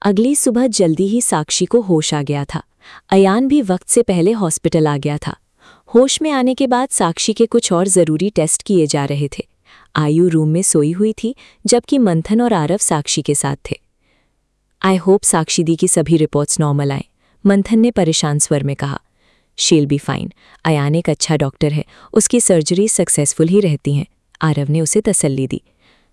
अगली सुबह जल्दी ही साक्षी को होश आ गया था। अयान भी वक्त से पहले हॉस्पिटल आ गया था। होश में आने के बाद साक्षी के कुछ और ज़रूरी टेस्ट किए जा रहे थे। आयु रूम में सोई हुई थी, जबकि मंथन और आरव साक्षी के साथ थे। आई होप साक्षी दी की सभी रिपोर्ट्स नॉर्मल आएं, मंथन ने परेशान स्वर में कहा। शील बी फाइन, अयान एक अच्छा डॉक्टर है, उसकी सर्जरी सक्सेसफुल ही रहती हैं, आरव ने उसे तसल्ली दी।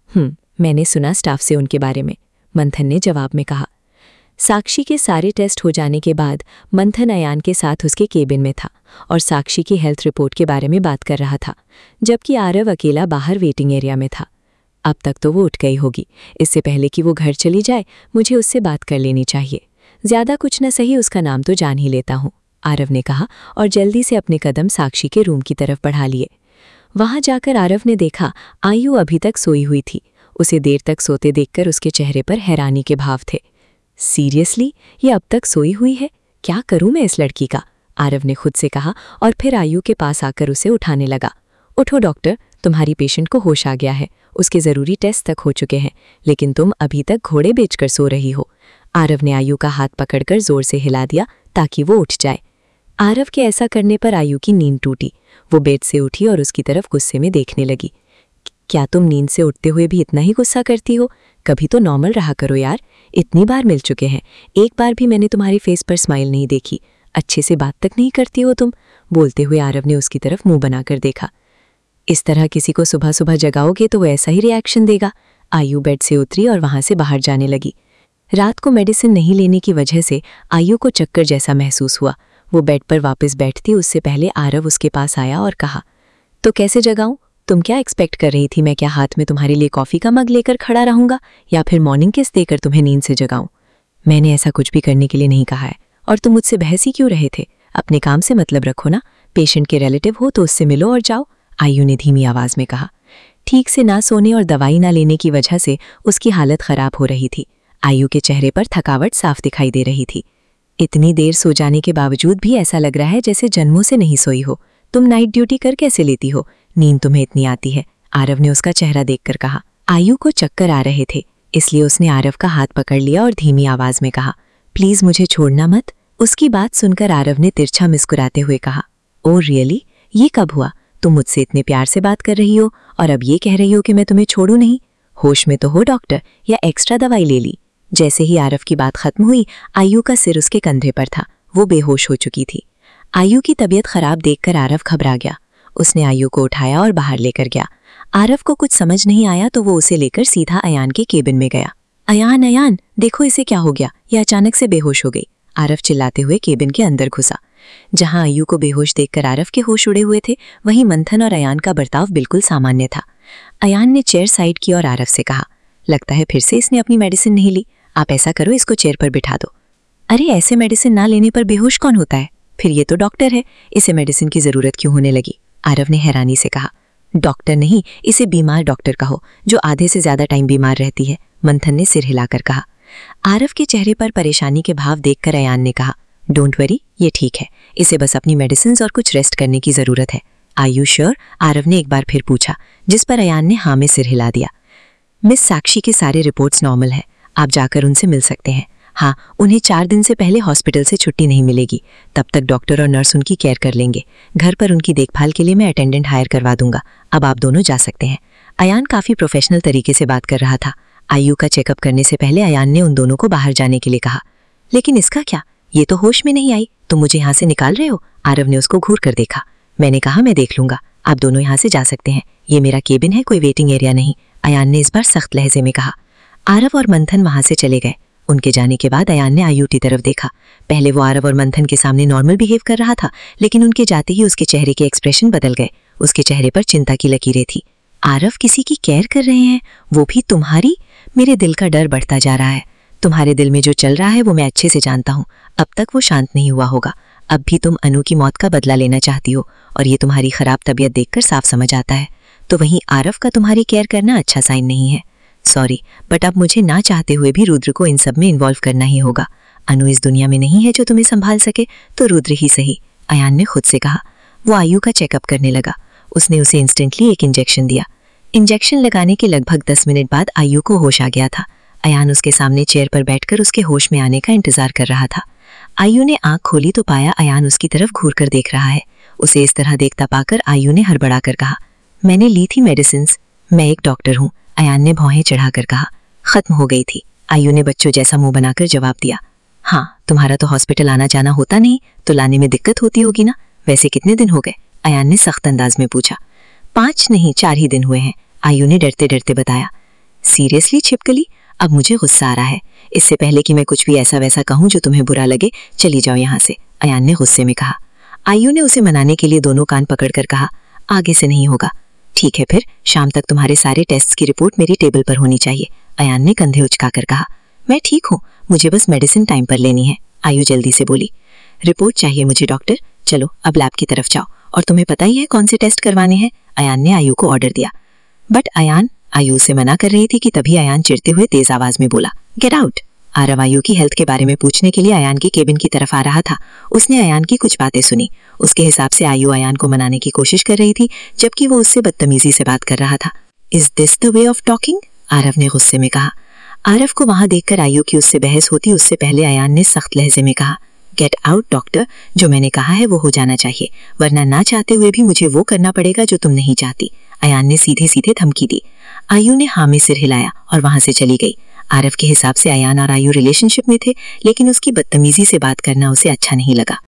मैंने सुना स्टाफ से उनके बारे में, मंथन ने जवाब में कहा। साक्षी के सारे टेस्ट हो जाने के बाद मंथन अयान के साथ उसके केबिन में था और साक्षी की हेल्थ रिपोर्ट के बारे में बात कर रहा था, जबकि आरव अकेला बाहर वेटिंग एरिया में था। अब तक तो वो उठ गई होगी, इससे पहले कि वो घर चली जाए मुझे उससे बात कर लेनी चाहिए। ज़्यादा कुछ न सही उसका नाम तो जान ही लेता हूँ, आरव ने कहा और जल्दी से अपने कदम साक्षी के रूम की तरफ बढ़ा लिए। वहाँ जाकर आरव ने देखा आयु अभी तक सोई हुई थी। उसे देर तक सोते देखकर उसके चेहरे पर हैरानी के भाव थे। सीरियसली, ये अब तक सोई हुई है? क्या करूं मैं इस लड़की का, आरव ने खुद से कहा और फिर आयु के पास आकर उसे उठाने लगा। उठो डॉक्टर, तुम्हारी पेशेंट को होश आ गया है, उसके ज़रूरी टेस्ट तक हो चुके हैं, लेकिन तुम अभी तक घोड़े बेचकर सो रही हो। आरव ने आयु का हाथ पकड़कर जोर से हिला दिया ताकि वो उठ जाए। आरव के ऐसा करने पर आयु की नींद टूटी। वो बेड से उठी और उसकी तरफ गुस्से में देखने लगी। क्या तुम नींद से उठते हुए भी इतना ही गुस्सा करती हो? कभी तो नॉर्मल रहा करो यार, इतनी बार मिल चुके हैं, एक बार भी मैंने तुम्हारे फेस पर स्माइल नहीं देखी, अच्छे से बात तक नहीं करती हो तुम। बोलते हुए आरव ने उसकी तरफ मुंह बनाकर देखा। इस तरह किसी को सुबह सुबह जगाओगे तो वो ऐसा ही रिएक्शन देगा। आयु बेड से उतरी और वहां से बाहर जाने लगी। रात को मेडिसिन नहीं लेने की वजह से आयु को चक्कर जैसा महसूस हुआ। वो बेड पर वापस बैठती उससे पहले आरव उसके पास आया और कहा, तो कैसे जगाऊं? तुम क्या एक्सपेक्ट कर रही थी? मैं क्या हाथ में तुम्हारे लिए कॉफ़ी का मग लेकर खड़ा रहूंगा या फिर मॉर्निंग किस देकर तुम्हें नींद से जगाऊं? मैंने ऐसा कुछ भी करने के लिए नहीं कहा है। और तुम मुझसे बहस ही क्यों रहे थे? अपने काम से मतलब रखो ना, पेशेंट के रिलेटिव हो तो उससे मिलो और जाओ, आयु ने धीमी आवाज़ में कहा। ठीक से ना सोने और दवाई ना लेने की वजह से उसकी हालत ख़राब हो रही थी। आयु के चेहरे पर थकावट साफ दिखाई दे रही थी। इतनी देर सो जाने के बावजूद भी ऐसा लग रहा है जैसे जन्मों से नहीं सोई हो। तुम नाइट ड्यूटी कर कैसे लेती हो? नींद तुम्हें इतनी आती है? आरव ने उसका चेहरा देखकर कहा। आयु को चक्कर आ रहे थे, इसलिए उसने आरव का हाथ पकड़ लिया और धीमी आवाज में कहा, प्लीज मुझे छोड़ना मत। उसकी बात सुनकर आरव ने तिरछा मुस्कुराते हुए कहा, ओह रियली, ये कब हुआ? तुम मुझसे इतने प्यार से बात कर रही हो और अब ये कह रही हो कि मैं तुम्हें छोड़ूं नहीं? होश में तो हो डॉक्टर, या एक्स्ट्रा दवाई ले ली? जैसे ही आरव की बात खत्म हुई, आयु का सिर उसके कंधे पर था। वो बेहोश हो चुकी थी। आयु की तबीयत खराब देखकर आरव घबरा गया। उसने आयु को उठाया और बाहर लेकर गया। आरव को कुछ समझ नहीं आया तो वो उसे लेकर सीधा अयान के केबिन में गया। अयान, अयान, देखो इसे क्या हो गया, यह अचानक से बेहोश हो गई। आरव चिल्लाते हुए केबिन के अंदर घुसा। जहां आयु को बेहोश देखकर आरव के होश उड़े हुए थे, वहीं मंथन और अयान का बर्ताव बिल्कुल सामान्य था। अयान ने चेयर साइड की और आरव से कहा, लगता है फिर से इसने अपनी मेडिसिन नहीं ली। आप ऐसा करो, इसको चेयर पर बिठा दो। अरे ऐसे मेडिसिन ना लेने पर बेहोश कौन होता है? फिर ये तो डॉक्टर है, इसे मेडिसिन की जरूरत क्यों होने लगी? आरव ने हैरानी से कहा। डॉक्टर नहीं, इसे बीमार डॉक्टर कहो, जो आधे से ज्यादा टाइम बीमार रहती है, मंथन ने सिर हिलाकर कहा। आरव के चेहरे पर परेशानी के भाव देखकर अयान ने कहा, डोंट वरी, ये ठीक है, इसे बस अपनी मेडिसिन और कुछ रेस्ट करने की जरूरत है। Are you sure? आरव ने एक बार फिर पूछा, जिस पर अयान ने हाँ में सिर हिला दिया। मिस साक्षी के सारे रिपोर्ट्स नॉर्मल हैं, आप जाकर उनसे मिल सकते हैं। हाँ, उन्हें 4 दिन से पहले हॉस्पिटल से छुट्टी नहीं मिलेगी, तब तक डॉक्टर और नर्स उनकी केयर कर लेंगे। घर पर उनकी देखभाल के लिए मैं अटेंडेंट हायर करवा दूंगा। अब आप दोनों जा सकते हैं। अयान काफ़ी प्रोफेशनल तरीके से बात कर रहा था। आयु का चेकअप करने से पहले अयान ने उन दोनों को बाहर जाने के लिए कहा। लेकिन इसका क्या? ये तो होश में नहीं आई, तुम मुझे यहाँ से निकाल रहे हो? आरव ने उसको घूर कर देखा। मैंने कहा मैं देख लूंगा, आप दोनों यहाँ से जा सकते हैं, ये मेरा केबिन है, कोई वेटिंग एरिया नहीं, अयान ने इस बार सख्त लहजे में कहा। आरव और मंथन वहां से चले गए। उनके जाने के बाद अयान ने आयु की तरफ देखा। पहले वो आरव और मंथन के सामने नॉर्मल बिहेव कर रहा था, लेकिन उनके जाते ही उसके चेहरे के एक्सप्रेशन बदल गए। उसके चेहरे पर चिंता की लकीरें थी। आरव किसी की केयर कर रहे हैं, वो भी तुम्हारी? मेरे दिल का डर बढ़ता जा रहा है। तुम्हारे दिल में जो चल रहा है वो मैं अच्छे से जानता हूँ। अब तक वो शांत नहीं हुआ होगा। अब भी तुम अनु की मौत का बदला लेना चाहती हो, और ये तुम्हारी खराब तबीयत देखकर साफ समझ आता है। तो वहीं आरव का तुम्हारी केयर करना अच्छा साइन नहीं है। सॉरी, बट अब मुझे ना चाहते हुए भी रुद्र को इन सब में इन्वॉल्व करना ही होगा। अनु इस दुनिया में नहीं है जो तुम्हें संभाल सके, तो रुद्र ही सही, अयान ने खुद से कहा। वो आयु का चेकअप करने लगा। उसने उसे इंस्टेंटली एक इंजेक्शन दिया। इंजेक्शन लगाने के लगभग 10 मिनट बाद आयु को होश आ गया था। अयान उसके सामने चेयर पर बैठकर उसके होश में आने का इंतजार कर रहा था। आयु ने आंख खोली तो पाया अयान उसकी तरफ घूर कर देख रहा है। उसे इस तरह देखता पाकर आयु ने हड़बड़ाकर कहा, मैंने ली थी मेडिसिन्स, मैं एक डॉक्टर हूँ। अयान ने भौहें चढ़ाकर कहा, खत्म हो गई थी। आयु ने बच्चों जैसा मुंह बनाकर जवाब दिया, हाँ, तुम्हारा तो हॉस्पिटल आना जाना होता नहीं तो लाने में दिक्कत होती होगी ना। वैसे कितने दिन हो गए? अयान ने सख्त अंदाज में पूछा। 5 नहीं 4 ही दिन हुए हैं, आयु ने डरते डरते बताया। सीरियसली छिपकली, अब मुझे गुस्सा आ रहा है। इससे पहले कि मैं कुछ भी ऐसा वैसा कहूँ जो तुम्हें बुरा लगे, चली जाओ यहाँ से, अयान ने गुस्से में कहा। आयु ने उसे मनाने के लिए दोनों कान पकड़कर कहा, आगे से नहीं होगा। ठीक है फिर, शाम तक तुम्हारे सारे टेस्ट्स की रिपोर्ट मेरी टेबल पर होनी चाहिए, अयान ने कंधे उचकाकर कहा। मैं ठीक हूँ, मुझे बस मेडिसिन टाइम पर लेनी है, आयु जल्दी से बोली। रिपोर्ट चाहिए मुझे डॉक्टर, चलो अब लैब की तरफ जाओ, और तुम्हें पता ही है कौन से टेस्ट करवाने हैं, अयान ने आयु को ऑर्डर दिया। बट अयान, आयु से मना कर रही थी कि तभी अयान चिढ़ते हुए तेज आवाज में बोला, गेट आउट। आरव आयु की हेल्थ के बारे में पूछने के लिए अयान की केबिन की तरफ आ रहा था। उसने अयान की कुछ बातें सुनी। उसके हिसाब से आयु अयान को मनाने की कोशिश कर रही थी, जबकि वो उससे बदतमीजी से बात कर रहा था। Is this the way of talking? Aarav ने गुस्से में कहा। आरव को वहां देखकर आयु की उससे बहस होती उससे पहले अयान ने सख्त लहजे में कहा, गेट आउट डॉक्टर, जो मैंने कहा है वो हो जाना चाहिए, वरना ना चाहते हुए भी मुझे वो करना पड़ेगा जो तुम नहीं चाहती, अयान ने सीधे सीधे धमकी दी। आयु ने हाँ में सिर हिलाया और वहां से चली गई। आरव के हिसाब से अयान और आयु रिलेशनशिप में थे, लेकिन उसकी बदतमीजी से बात करना उसे अच्छा नहीं लगा।